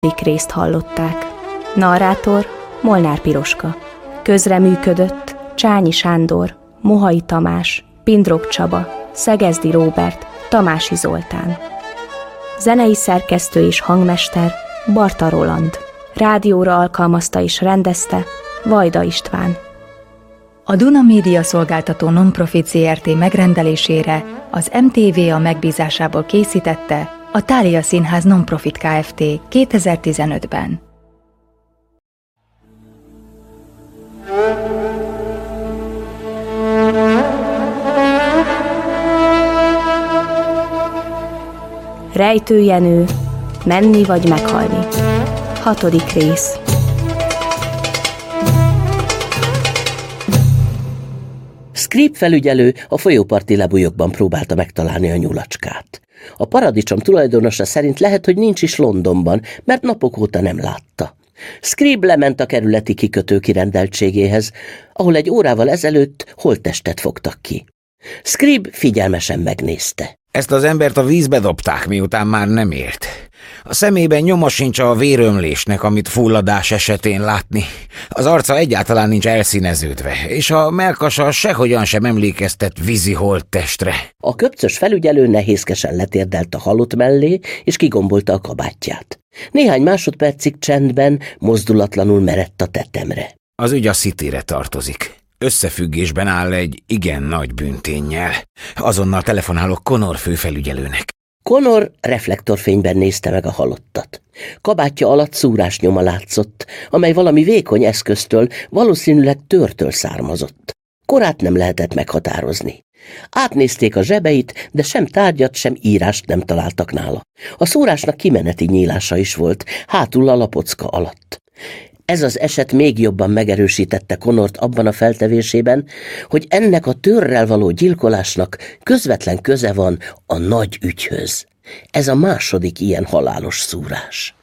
részt hallották. Narrátor Molnár Piroska. Közreműködött Csányi Sándor, Mohai Tamás, Pindrok Csaba, Szegezdi Róbert, Tamási Zoltán. Zenei szerkesztő és hangmester Barta Roland. Rádióra alkalmazta és rendezte Vajda István. A Duna Média Szolgáltató Nonprofit Zrt. Megrendelésére az MTV a megbízásából készítette a Thália Színház Nonprofit Kft. 2015-ben. Rejtőjenő, menni vagy meghalni. 6. rész. Scribb felügyelő a folyóparti lebújokban próbálta megtalálni a nyulacskát. A paradicsom tulajdonosa szerint lehet, hogy nincs is Londonban, mert napok óta nem látta. Scribb lement a kerületi kikötő kirendeltségéhez, ahol egy órával ezelőtt holttestet fogtak ki. Scribb figyelmesen megnézte. Ezt az embert a vízbe dobták, miután már nem élt. A szemében nyoma sincs a vérömlésnek, amit fulladás esetén látni. Az arca egyáltalán nincs elszíneződve, és a mellkasa sehogyan sem emlékeztet vízi holttestre. A köpcös felügyelő nehézkesen letérdelt a halott mellé, és kigombolta a kabátját. Néhány másodpercig csendben, mozdulatlanul merett a tetemre. Az ügy a Cityre tartozik. Összefüggésben áll egy igen nagy bűnténnyel. Azonnal telefonálok Connor főfelügyelőnek. Connor reflektorfényben nézte meg a halottat. Kabátja alatt szúrásnyoma látszott, amely valami vékony eszköztől, valószínűleg törtől származott. Korát nem lehetett meghatározni. Átnézték a zsebeit, de sem tárgyat, sem írást nem találtak nála. A szúrásnak kimeneti nyílása is volt, hátul a lapocka alatt. Ez az eset még jobban megerősítette Connort abban a feltevésében, hogy ennek a törrel való gyilkolásnak közvetlen köze van a nagy ügyhöz. Ez a második ilyen halálos szúrás.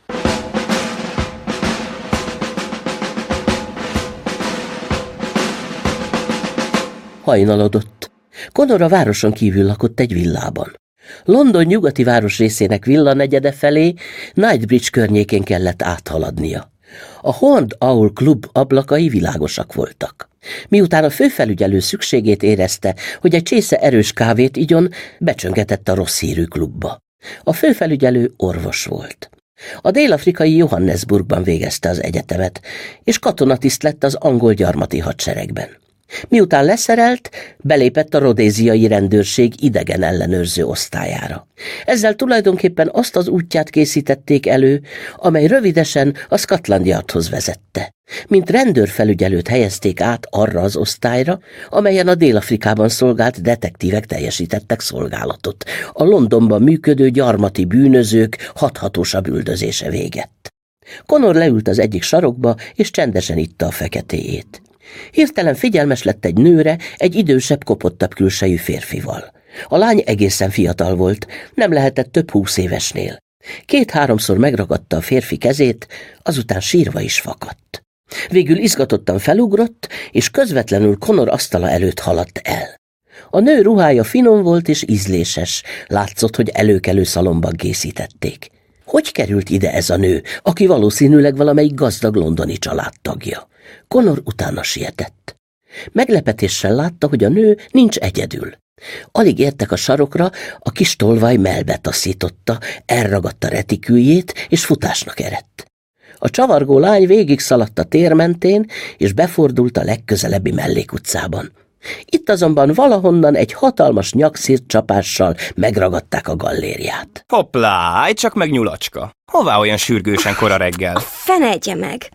Hajnalodott. Connor a városon kívül lakott egy villában. London nyugati városrészének villanegyede felé Knightsbridge környékén kellett áthaladnia. A Horned Owl Club ablakai világosak voltak. Miután a főfelügyelő szükségét érezte, hogy egy csésze erős kávét igyon, becsöngetett a rossz hírű klubba. A főfelügyelő orvos volt. A dél-afrikai Johannesburgban végezte az egyetemet, és katonatiszt lett az angol gyarmati hadseregben. Miután leszerelt, belépett a rodéziai rendőrség idegen ellenőrző osztályára. Ezzel tulajdonképpen azt az útját készítették elő, amely rövidesen a Scotland Yardhoz vezette. Mint rendőrfelügyelőt helyezték át arra az osztályra, amelyen a Dél-Afrikában szolgált detektívek teljesítettek szolgálatot. A Londonban működő gyarmati bűnözők hathatósabb üldözése végett. Connor leült az egyik sarokba, és csendesen itta a feketéjét. Hirtelen figyelmes lett egy nőre, egy idősebb, kopottabb külsejű férfival. A lány egészen fiatal volt, nem lehetett több 20 évesnél. 2-3-szor megragadta a férfi kezét, azután sírva is fakadt. Végül izgatottan felugrott, és közvetlenül Connor asztala előtt haladt el. A nő ruhája finom volt és ízléses, látszott, hogy előkelő szalomban készítették. Hogy került ide ez a nő, aki valószínűleg valamelyik gazdag londoni családtagja? Connor utána sietett. Meglepetéssel látta, hogy a nő nincs egyedül. Alig értek a sarokra, a kis tolvaj mellbe taszította, elragadta retiküljét, és futásnak eredt. A csavargó lány végig szaladt a tér mentén, és befordult a legközelebbi mellékutcában. Itt azonban valahonnan egy hatalmas nyakszírt csapással megragadták a gallériát. Hoppá, állj csak meg, nyulacska! Hová olyan sürgősen kora reggel? A fenedje meg!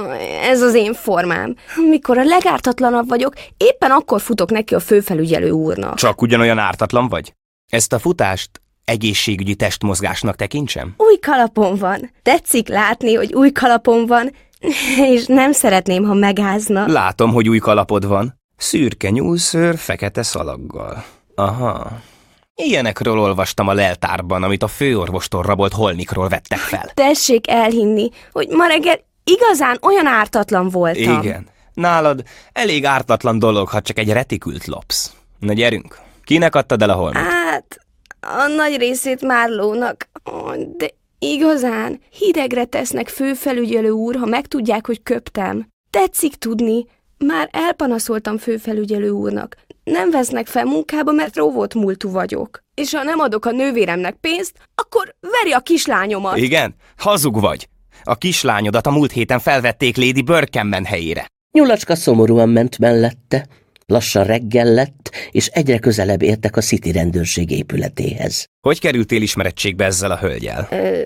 Ez az én formám. Mikor a legártatlanabb vagyok, éppen akkor futok neki a főfelügyelő úrnak. Csak ugyanolyan ártatlan vagy? Ezt a futást egészségügyi testmozgásnak tekintsem? Új kalapom van. Tetszik látni, hogy új kalapom van, és nem szeretném, ha megázna. Látom, hogy új kalapod van. Szürke nyúlszőr, fekete szalaggal. Aha. Ilyenekről olvastam a leltárban, amit a főorvostól rabolt holmikról vettek fel. Tessék elhinni, hogy ma reggel igazán olyan ártatlan voltam. Igen. Nálad elég ártatlan dolog, ha csak egy retikült lopsz. Na gyerünk. Kinek adtad el a holmit? Hát, a nagy részét Marlónak. De Igazán, hidegre tesznek, főfelügyelő úr, ha megtudják, hogy köptem. Tetszik tudni, már elpanaszoltam főfelügyelő úrnak. Nem vesznek fel munkába, mert róvót múltú vagyok. És ha nem adok a nővéremnek pénzt, akkor veri a kislányomat. Igen? Hazug vagy. A kislányodat a múlt héten felvették Lady Birkenman helyére. Nyulacska szomorúan ment mellette. Lassan reggel lett, és egyre közelebb értek a City rendőrség épületéhez. Hogy kerültél ismerettségbe ezzel a hölgyel?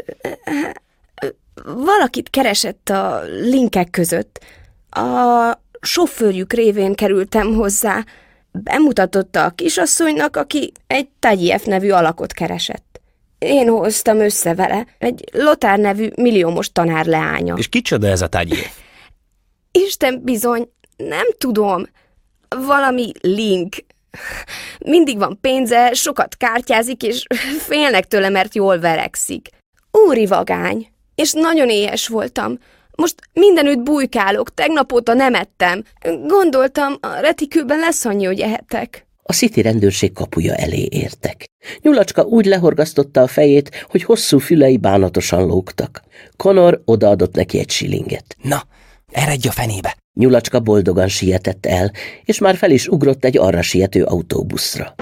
Valakit keresett a linkek között. A sofőrjük révén kerültem hozzá. Bemutatotta a kisasszonynak, aki egy Tagiev nevű alakot keresett. Én hoztam össze vele, egy Lothar nevű milliómos tanár leánya. És kicsoda ez a Tagiev? Isten bizony, nem tudom. Valami link. Mindig van pénze, sokat kártyázik, és félnek tőle, mert jól verekszik. Úri vagány. És nagyon éhes voltam. Most mindenütt bujkálok, tegnap óta nem ettem. Gondoltam, a retikülben lesz annyi, hogy ehetek. A City rendőrség kapuja elé értek. Nyulacska úgy lehorgasztotta a fejét, hogy hosszú fülei bánatosan lógtak. Connor odaadott neki egy shillinget. Na, eredj a fenébe! Nyulacska boldogan sietett el, és már fel is ugrott egy arra siető autóbuszra.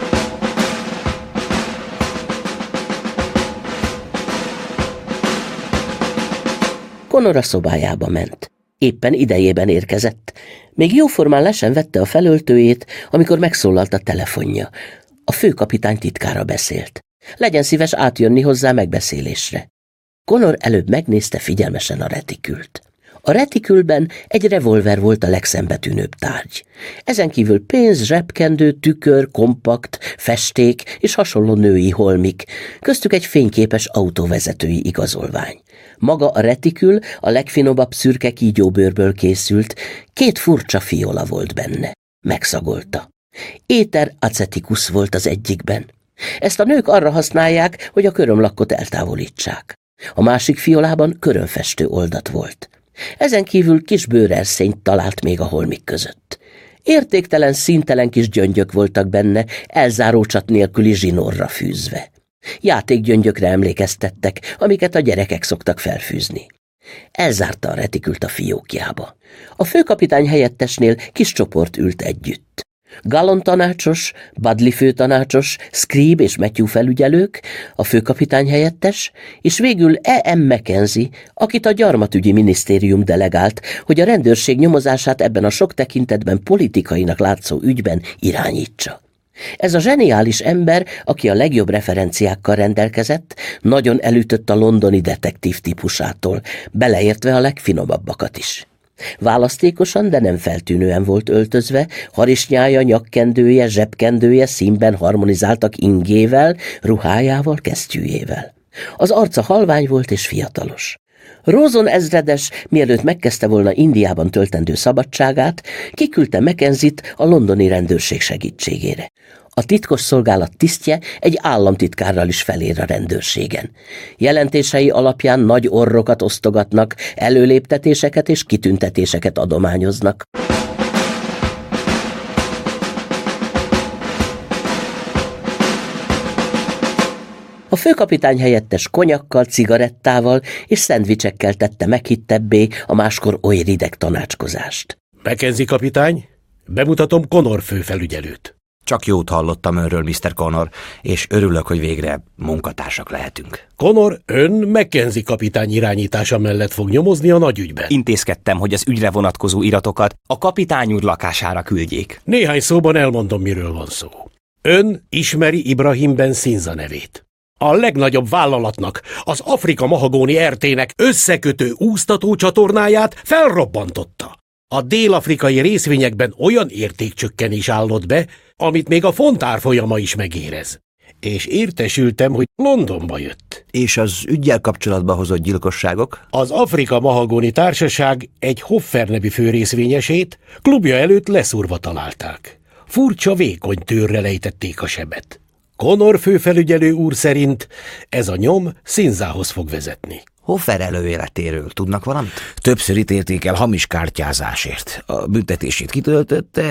Connor a szobájába ment. Éppen idejében érkezett. Még jóformán le sem vette a felöltőjét, amikor megszólalt a telefonja. A főkapitány titkára beszélt. Legyen szíves átjönni hozzá megbeszélésre. Connor előbb megnézte figyelmesen a retikült. A retikülben egy revolver volt a legszembetűnőbb tárgy. Ezen kívül pénz, zsebkendő, tükör, kompakt, festék és hasonló női holmik, köztük egy fényképes autóvezetői igazolvány. Maga a retikül a legfinomabb szürke kígyóbőrből készült, 2 furcsa fiola volt benne. Megszagolta. Éter acetikus volt az egyikben. Ezt a nők arra használják, hogy a körömlakkot eltávolítsák. A másik fiolában körömfestő oldat volt. Ezen kívül kis bőrerszényt talált még a holmik között. Értéktelen, színtelen kis gyöngyök voltak benne, elzárócsat nélküli zsinórra fűzve. Játékgyöngyökre emlékeztettek, amiket a gyerekek szoktak felfűzni. Elzárta a retikült a fiókjába. A főkapitány helyettesnél kis csoport ült együtt. Gallon tanácsos, Budley főtanácsos, Scribe és Matthew felügyelők, a főkapitány helyettes, és végül E.M. Mackenzie, akit a gyarmatügyi minisztérium delegált, hogy a rendőrség nyomozását ebben a sok tekintetben politikainak látszó ügyben irányítsa. Ez a zseniális ember, aki a legjobb referenciákkal rendelkezett, nagyon elütött a londoni detektív típusától, beleértve a legfinomabbakat is. Választékosan, de nem feltűnően volt öltözve, harisnyája, nyakkendője, zsebkendője színben harmonizáltak ingével, ruhájával, kesztyűjével. Az arca halvány volt és fiatalos. Rawson ezredes, mielőtt megkezdte volna Indiában töltendő szabadságát, kiküldte Mackenzie-t a londoni rendőrség segítségére. A titkos szolgálat tisztje egy államtitkárral is felér a rendőrségen. Jelentései alapján nagy orrokat osztogatnak, előléptetéseket és kitüntetéseket adományoznak. A főkapitány helyettes konyakkal, cigarettával és szendvicsekkel tette meghittebbé a máskor oly rideg tanácskozást. Mackenzie kapitány, bemutatom Connor főfelügyelőt. Csak jót hallottam önről, Mr. Connor, és örülök, hogy végre munkatársak lehetünk. Connor, ön Mackenzie kapitány irányítása mellett fog nyomozni a nagyügyben. Intézkedtem, hogy az ügyre vonatkozó iratokat a kapitány úr lakására küldjék. Néhány szóban elmondom, miről van szó. Ön ismeri Ibrahim Ben Sinza nevét. A legnagyobb vállalatnak, az Afrika Mahagóni RT-nek összekötő úsztató csatornáját felrobbantotta. A dél-afrikai részvényekben olyan értékcsökkenés állott be, amit még a font árfolyama is megérez. És értesültem, hogy Londonba jött. És az üggyel kapcsolatba hozott gyilkosságok? Az Afrika Mahagóni Társaság egy Hoffer nevű főrészvényesét klubja előtt leszúrva találták. Furcsa vékony tőrrel ejtették a sebet. Connor főfelügyelő úr szerint ez a nyom Sinzához fog vezetni. Hoffer előéletéről tudnak valamit? Többször ítélték el hamis kártyázásért. A büntetését kitöltötte,